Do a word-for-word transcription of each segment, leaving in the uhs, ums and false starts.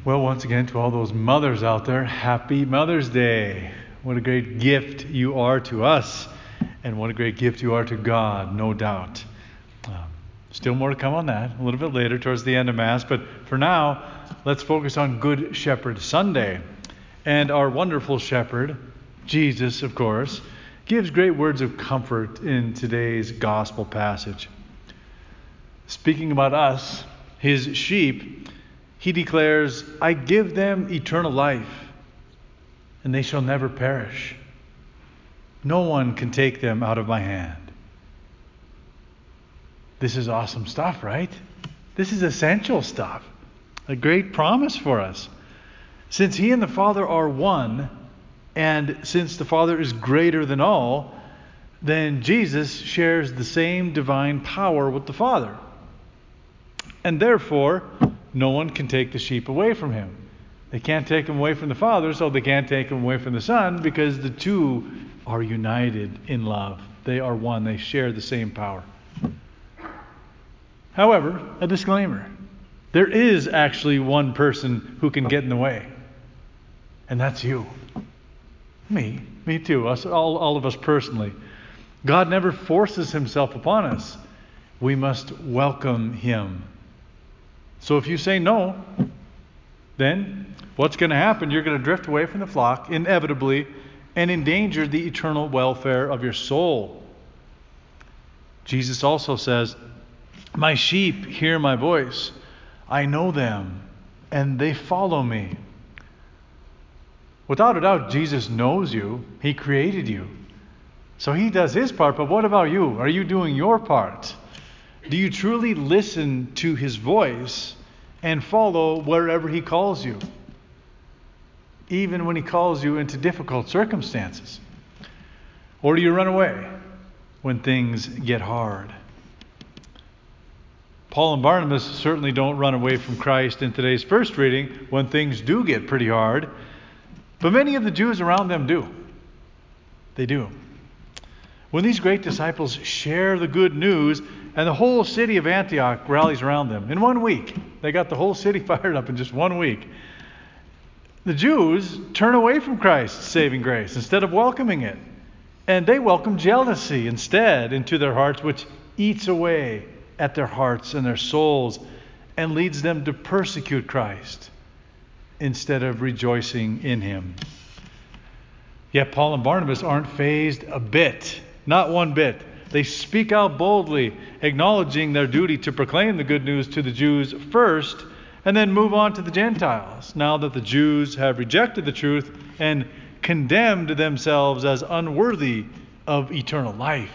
Well, once again, to all those mothers out there, happy Mother's Day. What a great gift you are to us, and what a great gift you are to God, no doubt. Um, still more to come on that a little bit later towards the end of Mass, but for now, let's focus on Good Shepherd Sunday. And our wonderful shepherd, Jesus, of course, gives great words of comfort in today's gospel passage. Speaking about us, his sheep, he declares, I give them eternal life, and they shall never perish. No one can take them out of my hand. This is awesome stuff, right? This is essential stuff. A great promise for us. Since he and the Father are one, and since the Father is greater than all, then Jesus shares the same divine power with the Father. And therefore, no one can take the sheep away from him. They can't take him away from the Father, so they can't take him away from the Son, because the two are united in love. They are one. They share the same power. However, a disclaimer. There is actually one person who can get in the way. And that's you. Me. Me too. Us, all, all of us personally. God never forces himself upon us. We must welcome him. So if you say no, then what's going to happen? You're going to drift away from the flock, inevitably, and endanger the eternal welfare of your soul. Jesus also says, my sheep hear my voice. I know them, and they follow me. Without a doubt, Jesus knows you. He created you. So he does his part, but what about you? Are you doing your part? Do you truly listen to his voice and follow wherever he calls you? Even when he calls you into difficult circumstances? Or do you run away when things get hard? Paul and Barnabas certainly don't run away from Christ in today's first reading when things do get pretty hard. But many of the Jews around them do. They do. When these great disciples share the good news, and the whole city of Antioch rallies around them in one week. They got the whole city fired up in just one week. The Jews turn away from Christ's saving grace instead of welcoming it. And they welcome jealousy instead into their hearts, which eats away at their hearts and their souls and leads them to persecute Christ instead of rejoicing in him. Yet Paul and Barnabas aren't fazed a bit, not one bit. They speak out boldly, acknowledging their duty to proclaim the good news to the Jews first, and then move on to the Gentiles, now that the Jews have rejected the truth and condemned themselves as unworthy of eternal life.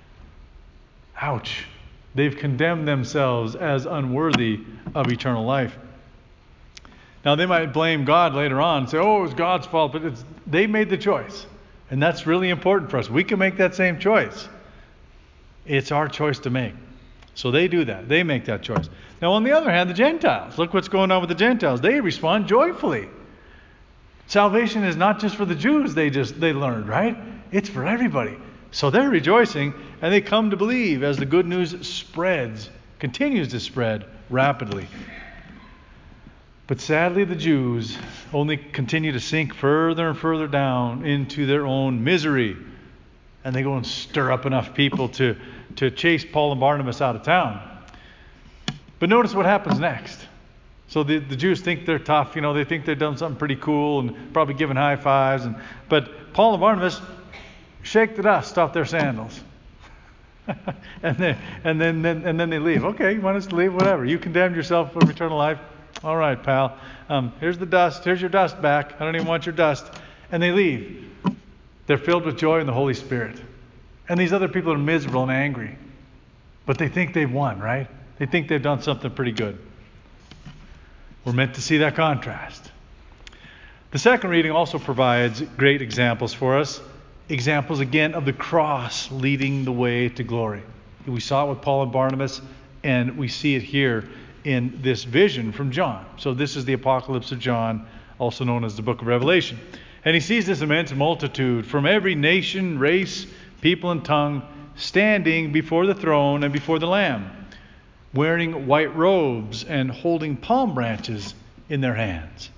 Ouch. They've condemned themselves as unworthy of eternal life. Now, they might blame God later on and say, oh, it was God's fault, but it's, they made the choice. And that's really important for us. We can make that same choice. It's our choice to make. So they do that. They make that choice. Now, on the other hand, the Gentiles. Look what's going on with the Gentiles. They respond joyfully. Salvation is not just for the Jews, they just they learned, right? It's for everybody. So they're rejoicing, and they come to believe as the good news spreads, continues to spread rapidly. But sadly, the Jews only continue to sink further and further down into their own misery. And they go and stir up enough people to, to chase Paul and Barnabas out of town. But notice what happens next. So the, the Jews think they're tough, you know, they think they've done something pretty cool and probably giving high fives. And but Paul and Barnabas shake the dust off their sandals. and then and then, then and then they leave. Okay, you want us to leave? Whatever. You condemned yourself for eternal life. All right, pal. Um, here's the dust. Here's your dust back. I don't even want your dust. And they leave. They're filled with joy in the Holy Spirit. And these other people are miserable and angry. But they think they've won, right? They think they've done something pretty good. We're meant to see that contrast. The second reading also provides great examples for us. Examples, again, of the cross leading the way to glory. We saw it with Paul and Barnabas, and we see it here in this vision from John. So this is the Apocalypse of John, also known as the Book of Revelation. And he sees this immense multitude from every nation, race, people, and tongue standing before the throne and before the Lamb, wearing white robes and holding palm branches in their hands.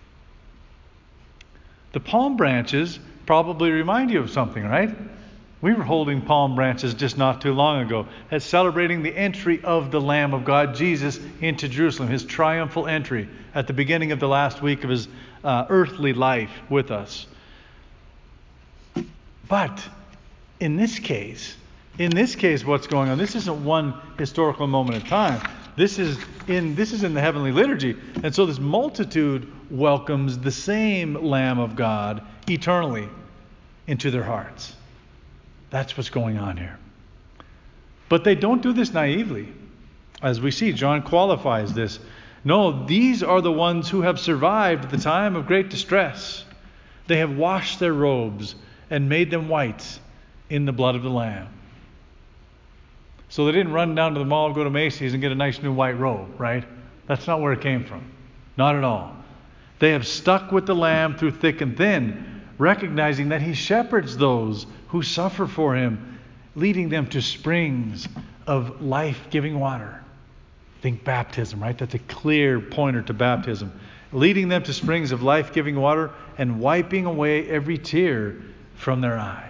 The palm branches probably remind you of something, right? We were holding palm branches just not too long ago as celebrating the entry of the Lamb of God, Jesus, into Jerusalem, his triumphal entry at the beginning of the last week of his uh, earthly life with us. But in this case, in this case, what's going on? This isn't one historical moment in time. This is in this is in the heavenly liturgy. And so this multitude welcomes the same Lamb of God eternally into their hearts. That's what's going on here. But they don't do this naively. As we see, John qualifies this. No, these are the ones who have survived the time of great distress. They have washed their robes and made them white in the blood of the Lamb. So they didn't run down to the mall, go to Macy's, and get a nice new white robe, right? That's not where it came from. Not at all. They have stuck with the Lamb through thick and thin, recognizing that he shepherds those who suffer for him, leading them to springs of life-giving water. Think baptism, right? That's a clear pointer to baptism. Leading them to springs of life-giving water and wiping away every tear from their eyes.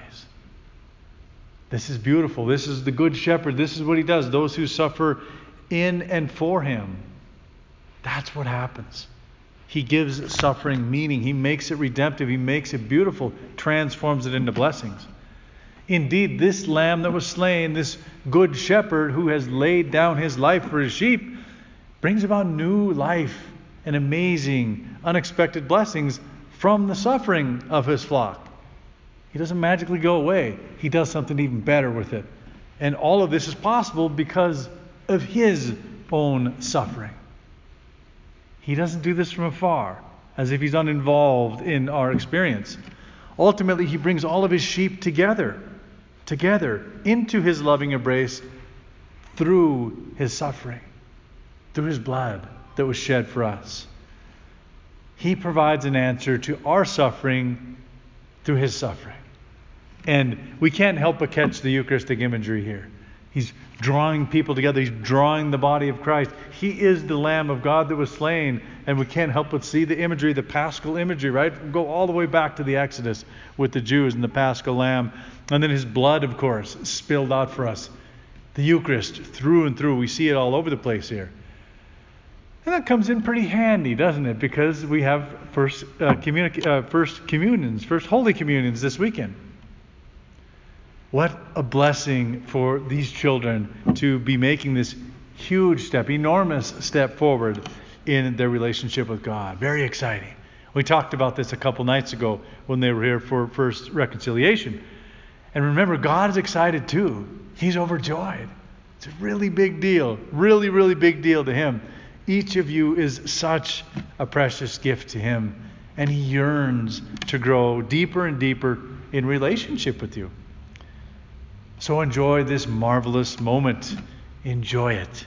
This is beautiful. This is the good shepherd. This is what he does. Those who suffer in and for him. That's what happens. He gives suffering meaning. He makes it redemptive. He makes it beautiful. Transforms it into blessings. Indeed, this lamb that was slain, this good shepherd who has laid down his life for his sheep, brings about new life and amazing, unexpected blessings from the suffering of his flock. He doesn't magically go away. He does something even better with it. And all of this is possible because of his own suffering. He doesn't do this from afar, as if he's uninvolved in our experience. Ultimately, he brings all of his sheep together, together into his loving embrace through his suffering, through his blood that was shed for us. He provides an answer to our suffering through his suffering. And we can't help but catch the Eucharistic imagery here. He's drawing people together. He's drawing the body of Christ. He is the Lamb of God that was slain. And we can't help but see the imagery, the Paschal imagery, right? Go all the way back to the Exodus with the Jews and the Paschal Lamb. And then his blood, of course, spilled out for us. The Eucharist, through and through. We see it all over the place here. And that comes in pretty handy, doesn't it? Because we have first, uh, communi- uh, first communions, first Holy Communions this weekend. What a blessing for these children to be making this huge step, enormous step forward in their relationship with God. Very exciting. We talked about this a couple nights ago when they were here for first reconciliation. And remember, God is excited too. He's overjoyed. It's a really big deal. Really, really big deal to him. Each of you is such a precious gift to him. And he yearns to grow deeper and deeper in relationship with you. So enjoy this marvelous moment. Enjoy it.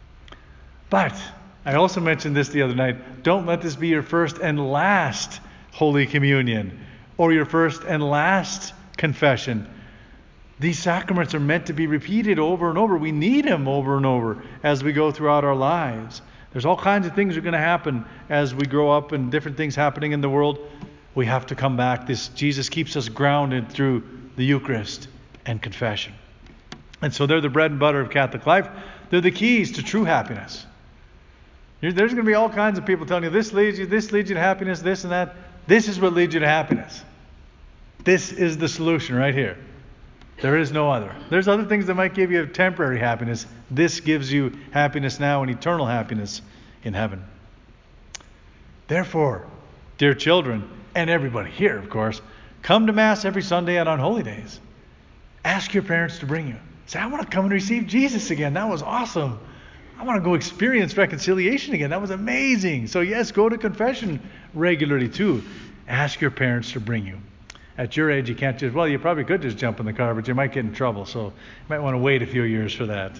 But I also mentioned this the other night. Don't let this be your first and last Holy Communion or your first and last confession. These sacraments are meant to be repeated over and over. We need them over and over as we go throughout our lives. There's all kinds of things that are going to happen as we grow up and different things happening in the world. We have to come back. This Jesus keeps us grounded through the Eucharist and confession. And so they're the bread and butter of Catholic life. They're the keys to true happiness. There's going to be all kinds of people telling you this leads you, this leads you to happiness, this and that. This is what leads you to happiness. This is the solution right here. There is no other. There's other things that might give you temporary happiness. This gives you happiness now and eternal happiness in heaven. Therefore, dear children, and everybody here, of course, come to Mass every Sunday and on holy days. Ask your parents to bring you. Say, I want to come and receive Jesus again. That was awesome. I want to go experience reconciliation again. That was amazing. So yes, go to confession regularly too. Ask your parents to bring you. At your age, you can't just, well, you probably could just jump in the car, but you might get in trouble. So you might want to wait a few years for that.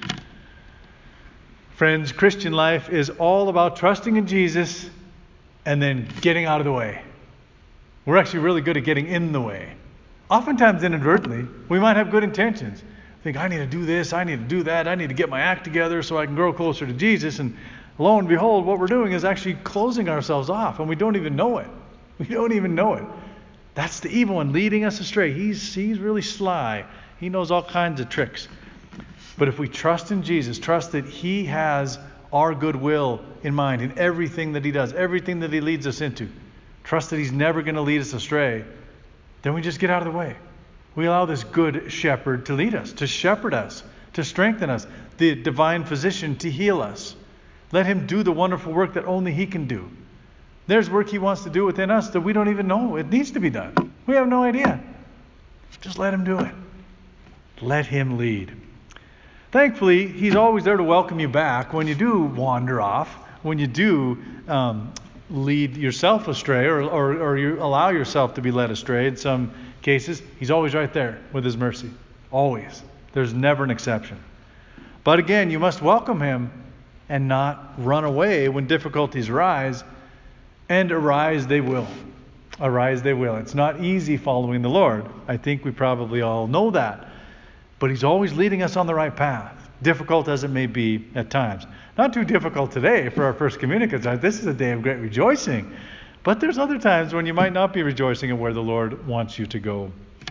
Friends, Christian life is all about trusting in Jesus and then getting out of the way. We're actually really good at getting in the way. Oftentimes inadvertently, we might have good intentions. Think, I need to do this, I need to do that, I need to get my act together so I can grow closer to Jesus. And Lo and behold, what we're doing is actually closing ourselves off, and we don't even know it. We don't even know it. That's the evil one leading us astray. He's, he's really sly. He knows all kinds of tricks. But if we trust in Jesus, trust that He has our goodwill in mind in everything that He does, everything that He leads us into, trust that He's never going to lead us astray, then we just get out of the way. We allow this good shepherd to lead us, to shepherd us, to strengthen us, the divine physician to heal us. Let Him do the wonderful work that only He can do. There's work He wants to do within us that we don't even know it needs to be done. We have no idea. Just let Him do it. Let Him lead. Thankfully, He's always there to welcome you back when you do wander off, when you do um, lead yourself astray, or, or, or you allow yourself to be led astray. In some cases, He's always right there with His mercy. Always. There's never an exception. But again, you must welcome Him and not run away when difficulties arise. And arise they will. Arise they will. It's not easy following the Lord. I think we probably all know that. But He's always leading us on the right path, difficult as it may be at times. Not too difficult today for our First Communicants. This is a day of great rejoicing. But there's other times when you might not be rejoicing in where the Lord wants you to go.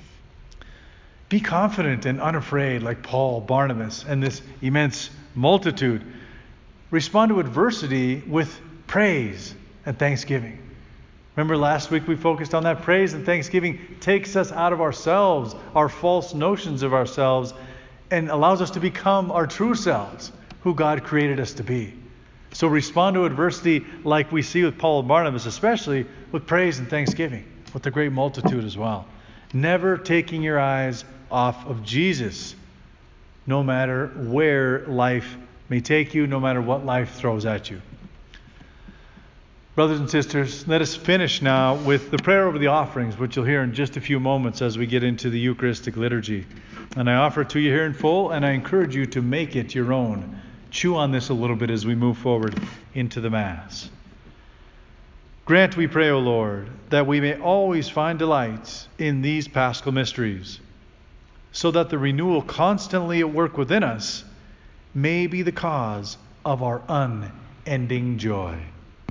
Be confident and unafraid like Paul, Barnabas, and this immense multitude. Respond to adversity with praise and thanksgiving. Remember last week we focused on that. Praise and thanksgiving takes us out of ourselves, our false notions of ourselves, and allows us to become our true selves, who God created us to be. So respond to adversity like we see with Paul and Barnabas, especially with praise and thanksgiving, with the great multitude as well. Never taking your eyes off of Jesus, no matter where life may take you, no matter what life throws at you. Brothers and sisters, let us finish now with the prayer over the offerings, which you'll hear in just a few moments as we get into the Eucharistic liturgy. And I offer it to you here in full, and I encourage you to make it your own. Chew on this a little bit as we move forward into the Mass. Grant, we pray, O Lord, that we may always find delight in these Paschal mysteries, so that the renewal constantly at work within us may be the cause of our unending joy.